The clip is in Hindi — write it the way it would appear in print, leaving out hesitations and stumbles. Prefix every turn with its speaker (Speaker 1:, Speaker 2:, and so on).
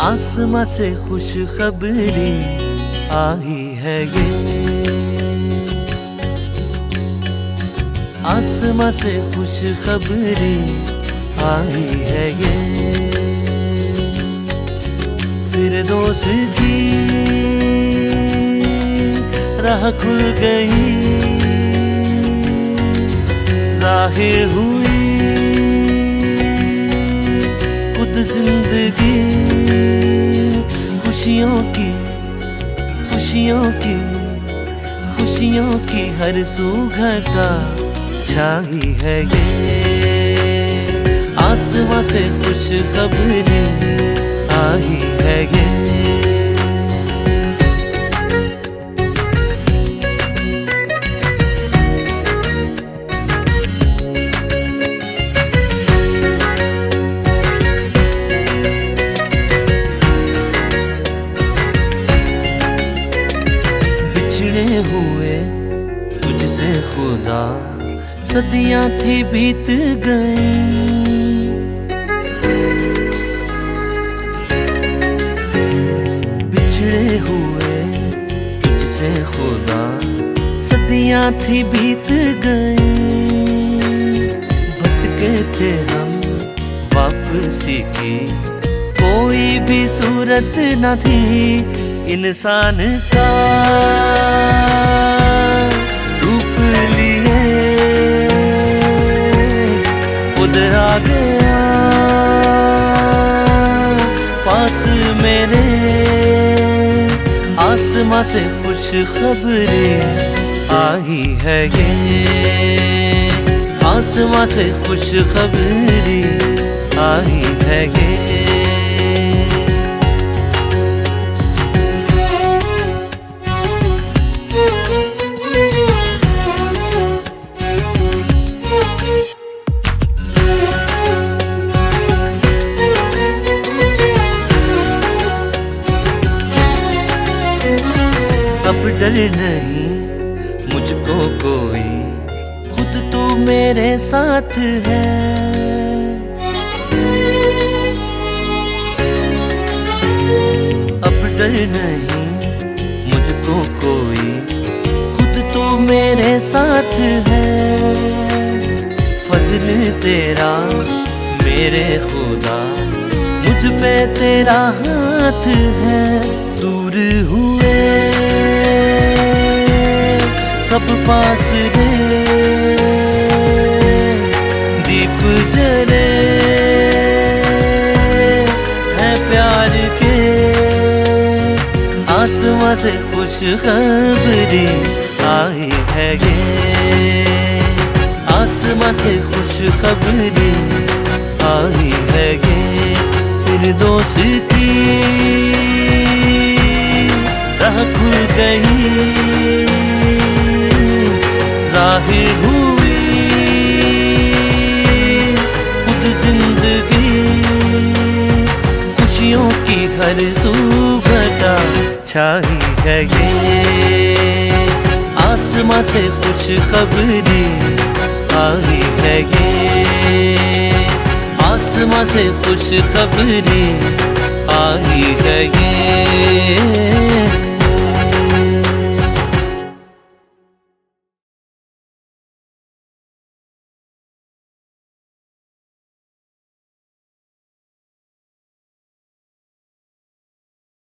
Speaker 1: आसमां से खुश खबरी आई है ये, आसमां से खुश खबरी आई है ये। फिरदौस की राह खुल गई, जाहिर हुई खुद जिंदगी। खुशियों की खुशियों की खुशियों की हर सू घटा छाई है ये, आसमां से खुश खबरी आई है ये। बिछड़े हुए तुझसे खुदा सदियां थी बीत गई, बिछड़े हुए तुझसे खुदा सदियां थी बीत गई। भटके थे हम वापसी की कोई भी सूरत न थी, इंसान का रूप लिए खुद आ गया पास मेरे। आसमां से खुश खबरी आई है ये, आसमां से खुश खबरी आई है ये। अब डर नहीं मुझको कोई, खुद तू मेरे साथ है। अब डर नहीं मुझको कोई, खुद तू मेरे साथ है। फजल तेरा मेरे खुदा, मुझ पे तेरा हाथ है। दूर हुए सब फासले, दीप जले है प्यार के। आसमां से खुश खबरी आई है ये, आसमां से खुश खबरी आई है ये। फिरदौस की राह खुल गई, जाहिर हुई खुद जिंदगी। खुशियों की हर सू घटा छाई है ये, आसमां से खुश खबरी आई है ये, आसमां से खुश खबरी आई है ये।